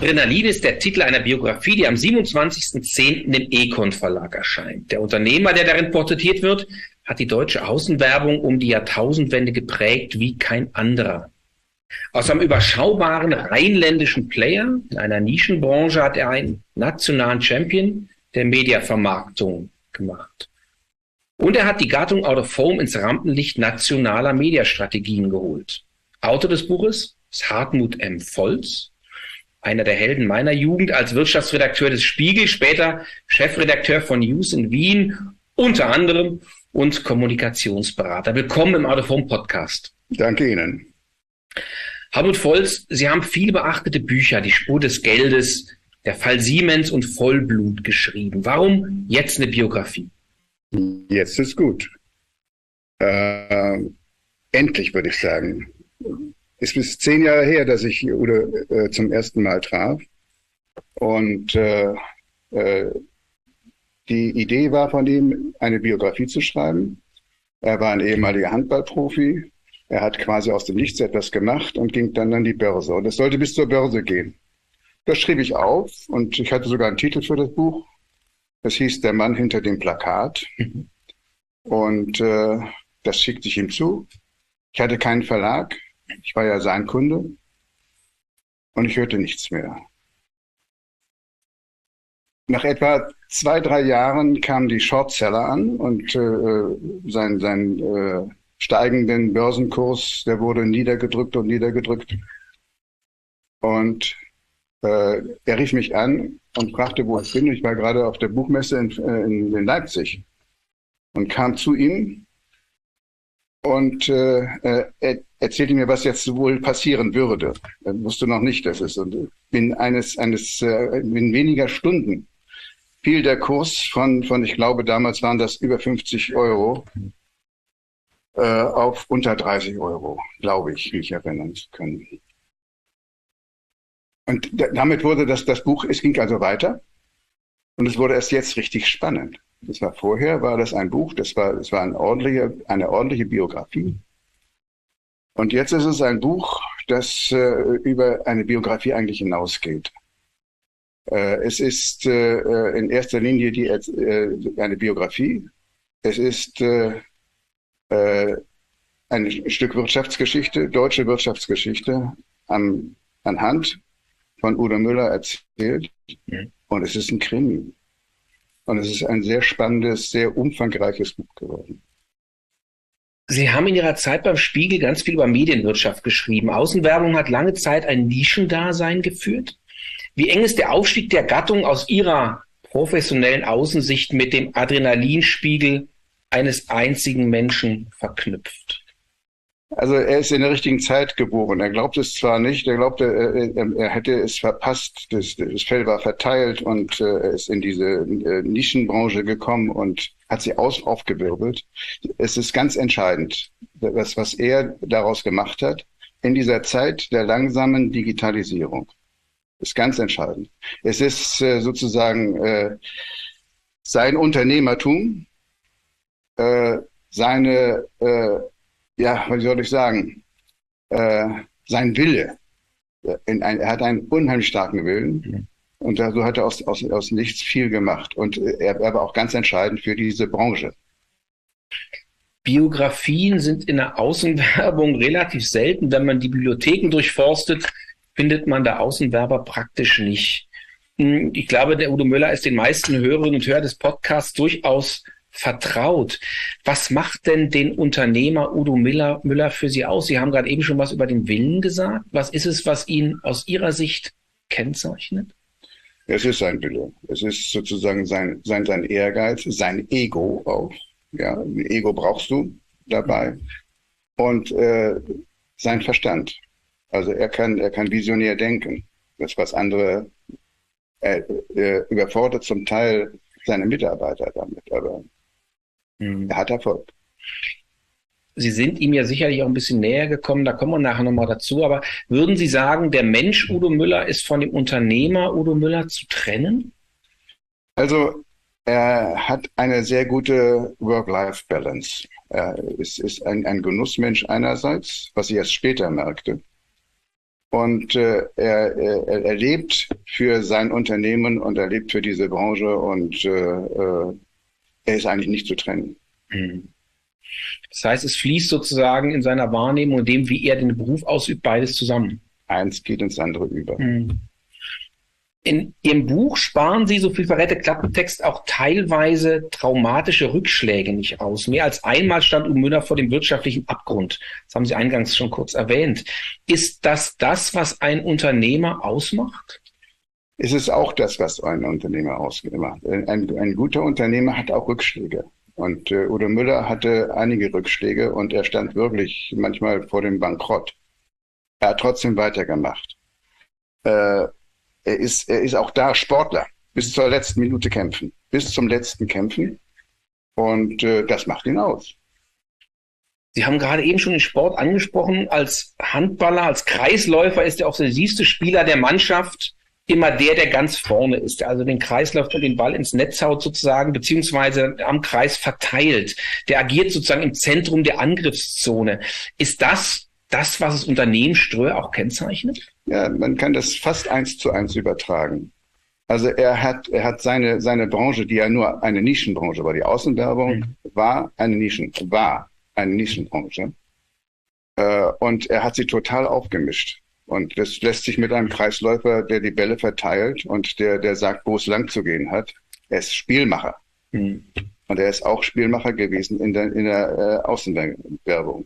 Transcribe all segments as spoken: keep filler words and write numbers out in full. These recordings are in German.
Adrenalin ist der Titel einer Biografie, die am siebenundzwanzigsten zehnten im Econ Verlag erscheint. Der Unternehmer, der darin porträtiert wird, hat die deutsche Außenwerbung um die Jahrtausendwende geprägt wie kein anderer. Aus einem überschaubaren rheinländischen Player in einer Nischenbranche hat er einen nationalen Champion der Mediavermarktung gemacht. Und er hat die Gattung Out of Home ins Rampenlicht nationaler Mediastrategien geholt. Autor des Buches ist Hartmut M. Volz, einer der Helden meiner Jugend als Wirtschaftsredakteur des Spiegel, später Chefredakteur von News in Wien, unter anderem, und Kommunikationsberater. Willkommen im Out of Home Podcast. Danke Ihnen. Hartmut Volz, Sie haben viele beachtete Bücher, Die Spur des Geldes, Der Fall Siemens und Vollblut geschrieben. Warum jetzt eine Biografie? Jetzt ist gut. Äh, endlich, würde ich sagen. Es ist zehn Jahre her, dass ich Udo äh, zum ersten Mal traf. Und äh, äh, die Idee war von ihm, eine Biografie zu schreiben. Er war ein ehemaliger Handballprofi. Er hat quasi aus dem Nichts etwas gemacht und ging dann an die Börse. Und es sollte bis zur Börse gehen. Das schrieb ich auf und ich hatte sogar einen Titel für das Buch. Es hieß Der Mann hinter dem Plakat. Und äh, das schickte ich ihm zu. Ich hatte keinen Verlag. Ich war ja sein Kunde und ich hörte nichts mehr. Nach etwa zwei, drei Jahren kamen die Shortseller an und äh, sein, sein äh, steigenden Börsenkurs, der wurde niedergedrückt und niedergedrückt. Und äh, er rief mich an und fragte, wo ich bin. Ich war gerade auf der Buchmesse in, in, in Leipzig und kam zu ihm und äh, er erzählte mir, was jetzt wohl passieren würde. Er wusste noch nicht, dass es. Und binnen eines, eines, äh, in weniger Stunden fiel der Kurs von, von, ich glaube, damals waren das über fünfzig Euro, äh, auf unter dreißig Euro, glaube ich, mich erinnern zu können. Und damit wurde das, das Buch, es ging also weiter. Und es wurde erst jetzt richtig spannend. Das war vorher, war das ein Buch, das war, das war eine ordentliche, eine ordentliche Biografie. Und jetzt ist es ein Buch, das äh, über eine Biografie eigentlich hinausgeht. Äh, es ist äh, in erster Linie die, äh, eine Biografie. Es ist äh, äh, ein Stück Wirtschaftsgeschichte, deutsche Wirtschaftsgeschichte, am, anhand von Udo Müller erzählt. Mhm. Und es ist ein Krimi. Und es ist ein sehr spannendes, sehr umfangreiches Buch geworden. Sie haben in Ihrer Zeit beim Spiegel ganz viel über Medienwirtschaft geschrieben. Außenwerbung hat lange Zeit ein Nischendasein geführt. Wie eng ist der Aufstieg der Gattung aus Ihrer professionellen Außensicht mit dem Adrenalinspiegel eines einzigen Menschen verknüpft? Also er ist in der richtigen Zeit geboren. Er glaubt es zwar nicht, er glaubte, er, er hätte es verpasst. Das, das Fell war verteilt und äh, er ist in diese äh, Nischenbranche gekommen und hat sie aus, aufgewirbelt. Es ist ganz entscheidend, was, was er daraus gemacht hat in dieser Zeit der langsamen Digitalisierung. Ist ganz entscheidend. Es ist äh, sozusagen äh, sein Unternehmertum, äh, seine äh, ja, was soll ich sagen, äh, sein Wille. In ein, er hat einen unheimlich starken Willen mhm. und so hat er aus, aus, aus nichts viel gemacht. Und er, er war auch ganz entscheidend für diese Branche. Biografien sind in der Außenwerbung relativ selten. Wenn man die Bibliotheken durchforstet, findet man da Außenwerber praktisch nicht. Ich glaube, der Udo Müller ist den meisten Hörerinnen und Hörern des Podcasts durchaus vertraut. Was macht denn den Unternehmer Udo Müller, Müller für Sie aus? Sie haben gerade eben schon was über den Willen gesagt. Was ist es, was ihn aus Ihrer Sicht kennzeichnet? Es ist sein Wille. Es ist sozusagen sein, sein, sein Ehrgeiz, sein Ego auch. Ja, ein Ego brauchst du dabei. Und äh, sein Verstand. Also er kann, er kann visionär denken. Das, was andere er, er überfordert zum Teil seine Mitarbeiter damit, aber er hat Erfolg. Sie sind ihm ja sicherlich auch ein bisschen näher gekommen, da kommen wir nachher nochmal dazu, aber würden Sie sagen, der Mensch Udo Müller ist von dem Unternehmer Udo Müller zu trennen? Also er hat eine sehr gute Work-Life-Balance. Er ist, ist ein, ein Genussmensch einerseits, was ich erst später merkte. Und äh, er, er, er lebt für sein Unternehmen und er lebt für diese Branche und äh, äh, er ist eigentlich nicht zu trennen. Mhm. Das heißt, es fließt sozusagen in seiner Wahrnehmung und dem, wie er den Beruf ausübt, beides zusammen. Eins geht ins andere über. Mhm. In Ihrem Buch sparen Sie, so viel verrät der Klappentext, auch teilweise traumatische Rückschläge nicht aus. Mehr als einmal stand Udo Müller vor dem wirtschaftlichen Abgrund. Das haben Sie eingangs schon kurz erwähnt. Ist das das, was ein Unternehmer ausmacht? Es ist auch das, was ein Unternehmer ausmacht. Ein, ein guter Unternehmer hat auch Rückschläge. Und äh, Udo Müller hatte einige Rückschläge und er stand wirklich manchmal vor dem Bankrott. Er hat trotzdem weitergemacht. Äh, Er ist, er ist auch da Sportler. Bis zur letzten Minute kämpfen. Bis zum letzten kämpfen. Und äh, das macht ihn aus. Sie haben gerade eben schon den Sport angesprochen. Als Handballer, als Kreisläufer ist er auch der siebste Spieler der Mannschaft immer der, der ganz vorne ist, der also den Kreis läuft und den Ball ins Netz haut sozusagen, beziehungsweise am Kreis verteilt. Der agiert sozusagen im Zentrum der Angriffszone. Ist das das, was das Unternehmen Ströer auch kennzeichnet? Ja, man kann das fast eins zu eins übertragen. Also er hat, er hat seine, seine Branche, die ja nur eine Nischenbranche war, die Außenwerbung mhm. war eine Nischen, war eine Nischenbranche. Äh, und er hat sie total aufgemischt. Und das lässt sich mit einem Kreisläufer, der die Bälle verteilt und der, der sagt, wo es lang zu gehen hat. Er ist Spielmacher. Mhm. Und er ist auch Spielmacher gewesen in der, in der äh, Außenwerbung.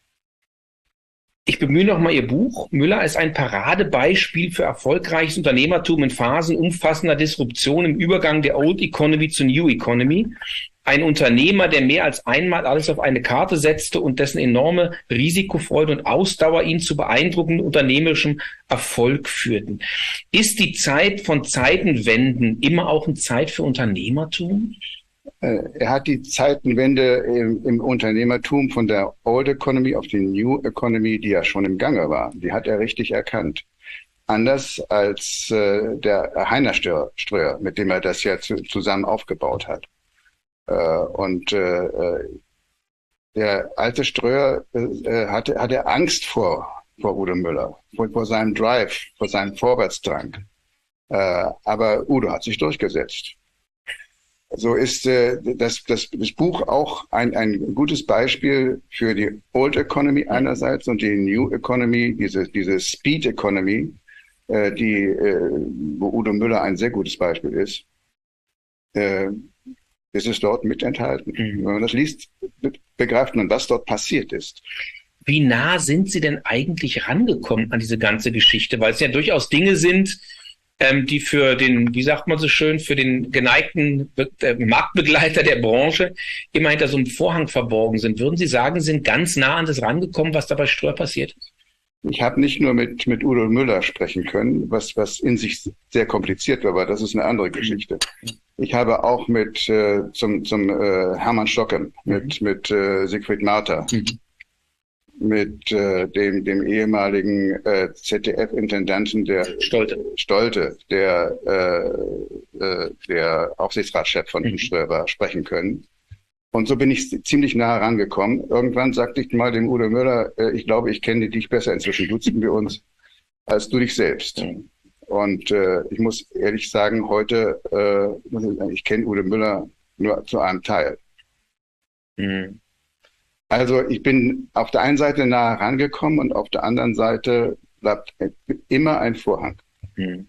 Ich bemühe noch mal Ihr Buch. Müller ist ein Paradebeispiel für erfolgreiches Unternehmertum in Phasen umfassender Disruption im Übergang der Old Economy zur New Economy. Ein Unternehmer, der mehr als einmal alles auf eine Karte setzte und dessen enorme Risikofreude und Ausdauer ihn zu beeindruckendem unternehmerischem Erfolg führten. Ist die Zeit von Zeitenwenden immer auch eine Zeit für Unternehmertum? Er hat die Zeitenwende im, im Unternehmertum von der Old Economy auf die New Economy, die ja schon im Gange war, die hat er richtig erkannt. Anders als äh, der Heiner Ströer, mit dem er das ja zu, zusammen aufgebaut hat. Äh, und äh, der alte Ströer äh, hatte, hatte Angst vor, vor Udo Müller, vor, vor seinem Drive, vor seinem Vorwärtsdrang. Äh, aber Udo hat sich durchgesetzt. So ist äh, das, das, das Buch auch ein, ein gutes Beispiel für die Old Economy einerseits und die New Economy, diese, diese Speed Economy, äh, die, äh, wo Udo Müller ein sehr gutes Beispiel ist. Äh, es ist dort mit enthalten. Mhm. Wenn man das liest, begreift man, was dort passiert ist. Wie nah sind Sie denn eigentlich rangekommen an diese ganze Geschichte? Weil es ja durchaus Dinge sind, die für den, wie sagt man so schön, für den geneigten äh, Marktbegleiter der Branche immer hinter so einem Vorhang verborgen sind. Würden Sie sagen, Sie sind ganz nah an das rangekommen, was da bei Ströer passiert ist? Ich habe nicht nur mit, mit Udo Müller sprechen können, was, was in sich sehr kompliziert war, aber das ist eine andere Geschichte. Ich habe auch mit äh, zum, zum äh, Hermann Stocken, mit, mit äh, Siegfried Martha, mhm. mit äh, dem, dem ehemaligen äh, Z D F-Intendanten der Stolte, Stolte der, äh, äh, der Aufsichtsratschef von mhm. Ströer war, sprechen können. Und so bin ich ziemlich nah herangekommen. Irgendwann sagte ich mal dem Udo Müller, äh, ich glaube, ich kenne dich besser, inzwischen duzen wir uns, als du dich selbst. Mhm. Und äh, ich muss ehrlich sagen, heute, äh, ich kenne Udo Müller nur zu einem Teil. Mhm. Also ich bin auf der einen Seite nah herangekommen und auf der anderen Seite bleibt immer ein Vorhang. Mhm.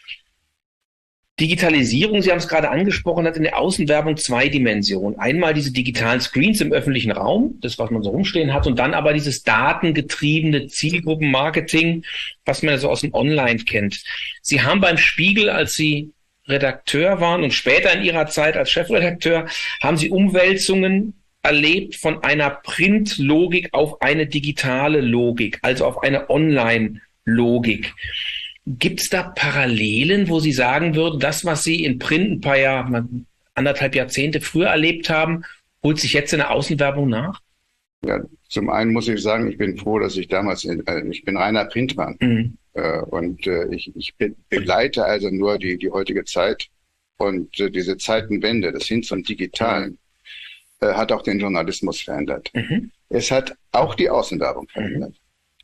Digitalisierung, Sie haben es gerade angesprochen, hat in der Außenwerbung zwei Dimensionen. Einmal diese digitalen Screens im öffentlichen Raum, das, was man so rumstehen hat, und dann aber dieses datengetriebene Zielgruppenmarketing, was man ja so aus dem Online kennt. Sie haben beim Spiegel, als Sie Redakteur waren und später in Ihrer Zeit als Chefredakteur, haben Sie Umwälzungen erlebt von einer Print-Logik auf eine digitale Logik, also auf eine Online-Logik. Gibt es da Parallelen, wo Sie sagen würden, das, was Sie in Print ein paar Jahre, anderthalb Jahrzehnte früher erlebt haben, holt sich jetzt in der Außenwerbung nach? Ja, zum einen muss ich sagen, ich bin froh, dass ich damals, in, äh, ich bin reiner Printmann. Mhm. Äh, und äh, ich, ich begleite also nur die, die heutige Zeit und äh, diese Zeitenwende, das hin zum Digitalen, mhm. äh, hat auch den Journalismus verändert. Mhm. Es hat auch die Außenwerbung verändert. Mhm.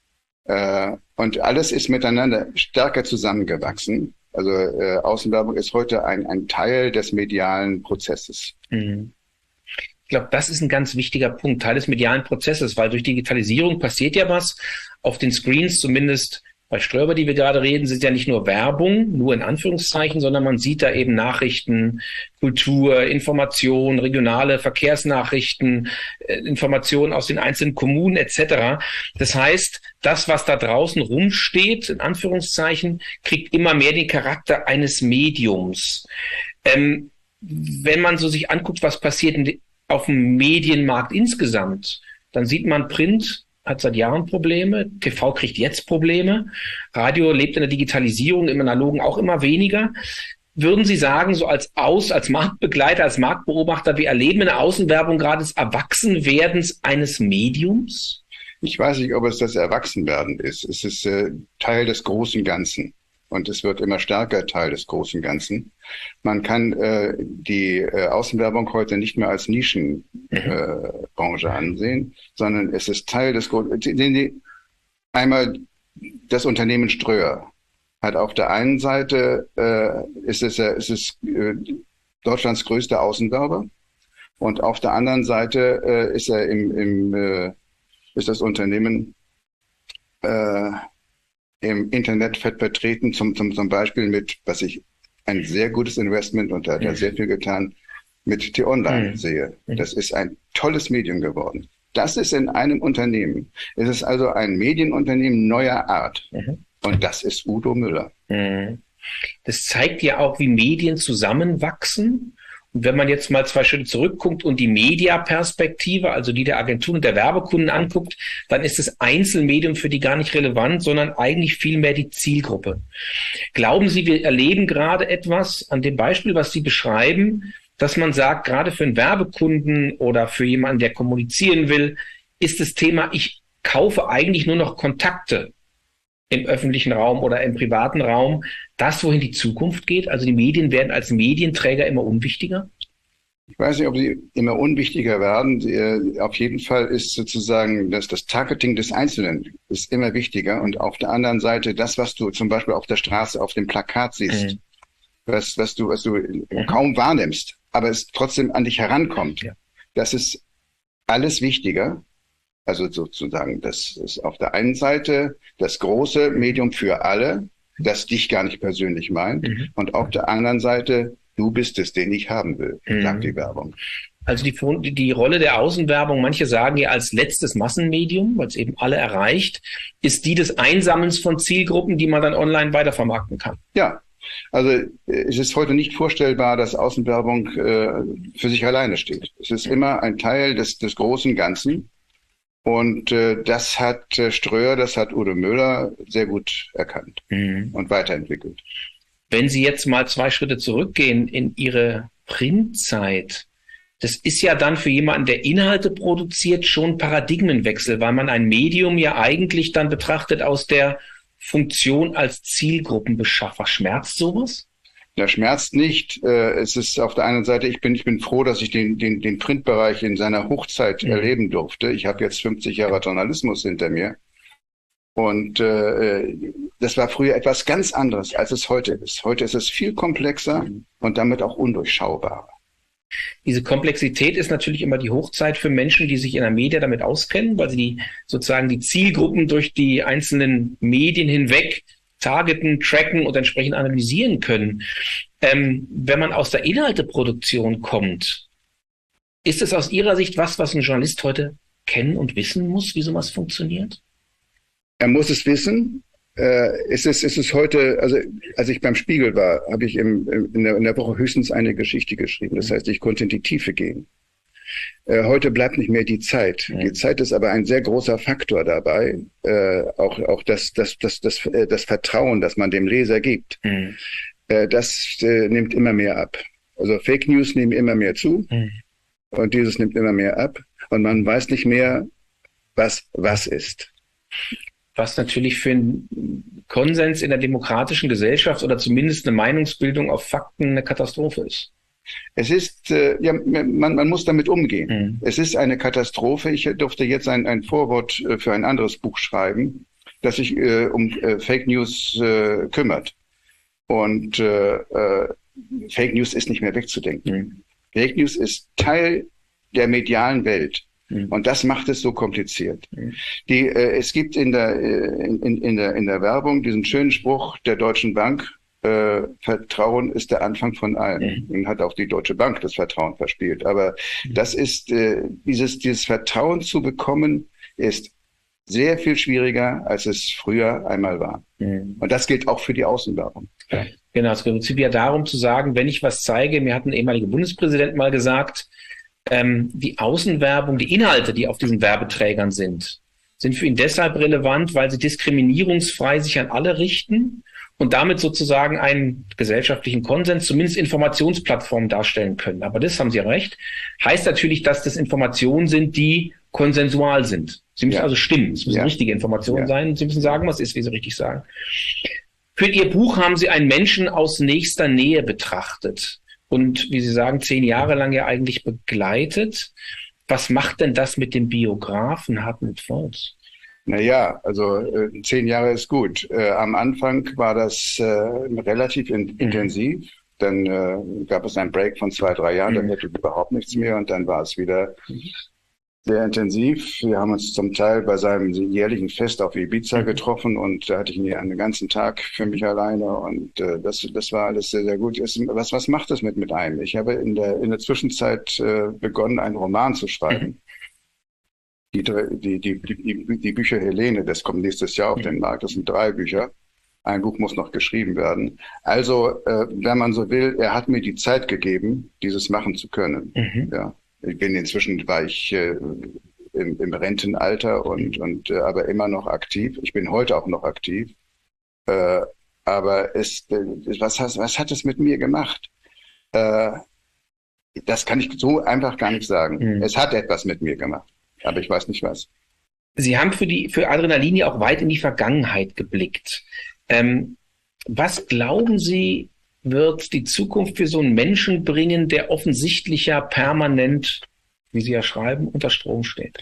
Äh, und alles ist miteinander stärker zusammengewachsen. Also äh, Außenwerbung ist heute ein, ein Teil des medialen Prozesses. Mhm. Ich glaube, das ist ein ganz wichtiger Punkt, Teil des medialen Prozesses, weil durch Digitalisierung passiert ja was. Auf den Screens, zumindest bei Ströer, über die wir gerade reden, sind ja nicht nur Werbung, nur in Anführungszeichen, sondern man sieht da eben Nachrichten, Kultur, Information, regionale Verkehrsnachrichten, Informationen aus den einzelnen Kommunen et cetera. Das heißt, das, was da draußen rumsteht, in Anführungszeichen, kriegt immer mehr den Charakter eines Mediums. Ähm, wenn man so sich anguckt, was passiert in, auf dem Medienmarkt insgesamt, dann sieht man Print hat seit Jahren Probleme, T V kriegt jetzt Probleme, Radio lebt in der Digitalisierung, im Analogen auch immer weniger. Würden Sie sagen, so als Aus, als Marktbegleiter, als Marktbeobachter, wir erleben in der Außenwerbung gerade des Erwachsenwerdens eines Mediums? Ich weiß nicht, ob es das Erwachsenwerden ist. Es ist äh, Teil des großen Ganzen. Und es wird immer stärker Teil des großen Ganzen. Man kann äh, die äh, Außenwerbung heute nicht mehr als Nischenbranche äh, ansehen, sondern es ist Teil des großen. Einmal das Unternehmen Ströer hat auf der einen Seite äh, ist es, äh, ist es äh, Deutschlands größter Außenwerber und auf der anderen Seite äh, ist er im, im äh, ist das Unternehmen äh, im Internet fett vertreten, zum, zum, zum Beispiel mit, was ich ein sehr gutes Investment, und da hat er sehr viel getan, mit T-Online mhm. sehe. Das ist ein tolles Medium geworden. Das ist in einem Unternehmen. Es ist also ein Medienunternehmen neuer Art. Mhm. Und das ist Udo Müller. Mhm. Das zeigt ja auch, wie Medien zusammenwachsen. Und wenn man jetzt mal zwei Schritte zurückguckt und die Mediaperspektive, also die der Agenturen und der Werbekunden anguckt, dann ist das Einzelmedium für die gar nicht relevant, sondern eigentlich vielmehr die Zielgruppe. Glauben Sie, wir erleben gerade etwas an dem Beispiel, was Sie beschreiben, dass man sagt, gerade für einen Werbekunden oder für jemanden, der kommunizieren will, ist das Thema, ich kaufe eigentlich nur noch Kontakte im öffentlichen Raum oder im privaten Raum, das, wohin die Zukunft geht? Also die Medien werden als Medienträger immer unwichtiger? Ich weiß nicht, ob sie immer unwichtiger werden. Sie, auf jeden Fall ist sozusagen das, das Targeting des Einzelnen ist immer wichtiger. Und auf der anderen Seite das, was du zum Beispiel auf der Straße auf dem Plakat siehst, mhm. was, was du, was du mhm. kaum wahrnimmst, aber es trotzdem an dich herankommt, ja. Das ist alles wichtiger. Also sozusagen, das ist auf der einen Seite das große Medium für alle, das dich gar nicht persönlich meint. Mhm. Und auf der anderen Seite, du bist es, den ich haben will, mhm. sagt die Werbung. Also die, die Rolle der Außenwerbung, manche sagen ja als letztes Massenmedium, weil es eben alle erreicht, ist die des Einsammelns von Zielgruppen, die man dann online weitervermarkten kann. Ja, also es ist heute nicht vorstellbar, dass Außenwerbung äh, für sich alleine steht. Es ist immer ein Teil des, des großen Ganzen. Und äh, das hat äh, Ströer, das hat Udo Müller sehr gut erkannt mhm. und weiterentwickelt. Wenn Sie jetzt mal zwei Schritte zurückgehen in Ihre Printzeit, das ist ja dann für jemanden, der Inhalte produziert, schon Paradigmenwechsel, weil man ein Medium ja eigentlich dann betrachtet aus der Funktion als Zielgruppenbeschaffer. Schmerzt sowas? Ja, schmerzt nicht. Es ist auf der einen Seite, ich bin, ich bin froh, dass ich den, den, den Printbereich in seiner Hochzeit mhm. erleben durfte. Ich habe jetzt fünfzig Jahre Journalismus hinter mir. Und äh, das war früher etwas ganz anderes, als es heute ist. Heute ist es viel komplexer mhm. und damit auch undurchschaubarer. Diese Komplexität ist natürlich immer die Hochzeit für Menschen, die sich in der Media damit auskennen, weil sie die, sozusagen die Zielgruppen durch die einzelnen Medien hinweg targeten, tracken und entsprechend analysieren können. Ähm, wenn man aus der Inhalteproduktion kommt, ist es aus Ihrer Sicht was, was ein Journalist heute kennen und wissen muss, wie sowas funktioniert? Er muss es wissen. Äh, es ist, es ist heute, also als ich beim Spiegel war, habe ich im, in, der, in der Woche höchstens eine Geschichte geschrieben. Das heißt, ich konnte in die Tiefe gehen. Äh, heute bleibt nicht mehr die Zeit. Ja. Die Zeit ist aber ein sehr großer Faktor dabei. Äh, auch auch das, das, das, das, das, das Vertrauen, das man dem Leser gibt, mhm. äh, das äh, nimmt immer mehr ab. Also Fake News nehmen immer mehr zu mhm. und dieses nimmt immer mehr ab. Und man weiß nicht mehr, was was ist. Was natürlich für einen Konsens in der demokratischen Gesellschaft oder zumindest eine Meinungsbildung auf Fakten eine Katastrophe ist. Es ist, äh, ja, man, man muss damit umgehen. Mhm. Es ist eine Katastrophe. Ich durfte jetzt ein, ein Vorwort für ein anderes Buch schreiben. das sich äh, um äh, Fake News äh, kümmert. Und äh, äh, Fake News ist nicht mehr wegzudenken. Mhm. Fake News ist Teil der medialen Welt. Mhm. Und das macht es so kompliziert. Mhm. Die, äh, es gibt in der, äh, in, in, der, in der Werbung diesen schönen Spruch der Deutschen Bank, äh, Vertrauen ist der Anfang von allem. Mhm. Und hat auch die Deutsche Bank das Vertrauen verspielt. Aber mhm. das ist, äh, dieses, dieses Vertrauen zu bekommen, ist sehr viel schwieriger, als es früher einmal war. Mhm. Und das gilt auch für die Außenwerbung. Ja. Genau, es geht ja darum zu sagen, wenn ich was zeige, mir hat ein ehemaliger Bundespräsident mal gesagt, ähm, die Außenwerbung, die Inhalte, die auf diesen Werbeträgern sind, sind für ihn deshalb relevant, weil sie diskriminierungsfrei sich an alle richten und damit sozusagen einen gesellschaftlichen Konsens, zumindest Informationsplattformen darstellen können. Aber das, haben Sie recht, heißt natürlich, dass das Informationen sind, die konsensual sind. Sie müssen ja. also stimmen. Es müssen ja. richtige Informationen ja. sein. Sie müssen sagen, was ist, wie Sie richtig sagen. Für Ihr Buch haben Sie einen Menschen aus nächster Nähe betrachtet und, wie Sie sagen, zehn Jahre lang ja eigentlich begleitet. Was macht denn das mit dem Biografen Hartmut Volz? Naja, also äh, zehn Jahre ist gut. Äh, am Anfang war das äh, relativ in, intensiv. Mhm. Dann äh, gab es einen Break von zwei, drei Jahren, mhm. dann hätte überhaupt nichts mehr und dann war es wieder mhm. sehr intensiv. Wir haben uns zum Teil bei seinem jährlichen Fest auf Ibiza getroffen und da hatte ich mir einen ganzen Tag für mich alleine und äh, das, das war alles sehr, sehr gut. Es, was, was macht das mit, mit einem? Ich habe in der, in der Zwischenzeit äh, begonnen, einen Roman zu schreiben. Die, die, die, die, die Bücher Helene, das kommt nächstes Jahr auf den Markt. Das sind drei Bücher. Ein Buch muss noch geschrieben werden. Also, äh, wenn man so will, er hat mir die Zeit gegeben, dieses machen zu können. Mhm. Ja. Ich bin inzwischen, war ich äh, im, im Rentenalter und, und äh, aber immer noch aktiv. Ich bin heute auch noch aktiv. Äh, aber es, äh, was, has, was hat es mit mir gemacht? Äh, das kann ich so einfach gar nicht sagen. Mhm. Es hat etwas mit mir gemacht, aber ich weiß nicht was. Sie haben für die für Adrenalin ja auch weit in die Vergangenheit geblickt. Ähm, was glauben Sie, wird die Zukunft für so einen Menschen bringen, der offensichtlich ja permanent, wie Sie ja schreiben, unter Strom steht?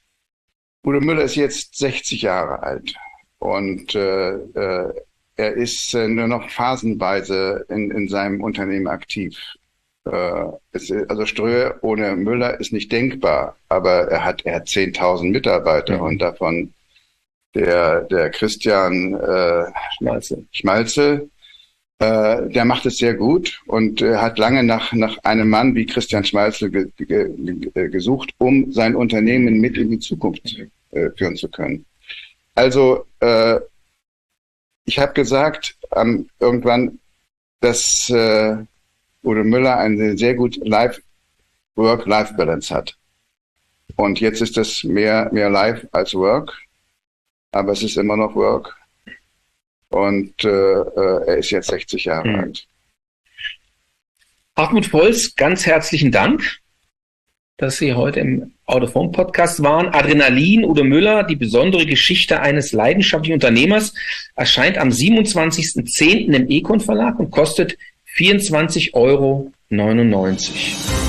Udo Müller ist jetzt sechzig Jahre alt und äh, äh, er ist äh, nur noch phasenweise in, in seinem Unternehmen aktiv. Äh, es, also Ströhe ohne Müller ist nicht denkbar, aber er hat, er hat zehntausend Mitarbeiter mhm. und davon der, der Christian äh, Schmalzel. Schmalzel Äh, der macht es sehr gut und äh, hat lange nach, nach einem Mann wie Christian Schmalzel ge, ge, ge, gesucht, um sein Unternehmen mit in die Zukunft äh, führen zu können. Also äh, ich habe gesagt ähm, irgendwann, dass äh, Udo Müller eine sehr gute Life, Work-Life-Balance hat. Und jetzt ist es mehr, mehr Life als Work, aber es ist immer noch Work. Und äh, er ist jetzt sechzig Jahre mhm. alt. Hartmut Volz, ganz herzlichen Dank, dass Sie heute im Autophon-Podcast waren. Adrenalin, Udo Müller, die besondere Geschichte eines leidenschaftlichen Unternehmers, erscheint am siebenundzwanzigsten zehnten im Econ Verlag und kostet vierundzwanzig Euro neunundneunzig.